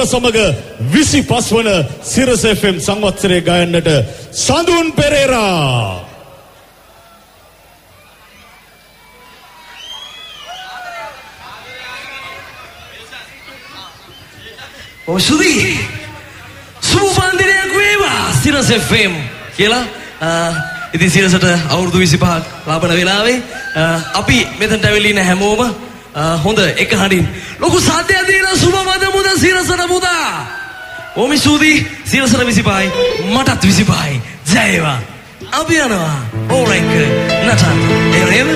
සමග 25 වන සිරස FM සංවත්සරයේ ගයන්නට සඳුන් Perera. Oh Sudi, සුබපන්දිනයක් වේවා සිරස FM කියලා. ඉතින් සිරසට අවුරුදු 25ක් ලබන වෙලාවේ අපි මෙතනට ඇවිල්ලා ඉන්න හැමෝම හොඳ එක හඬින් ලොකු සාධ්‍යයක් දීලා සුබ මද මුද සිරසට මුදා. ඕමි සුදි සිරසට 25යි මටත් 25යි. ජය වේවා. අපි යනවා ඕරෙන්ක නටන්න. එහෙම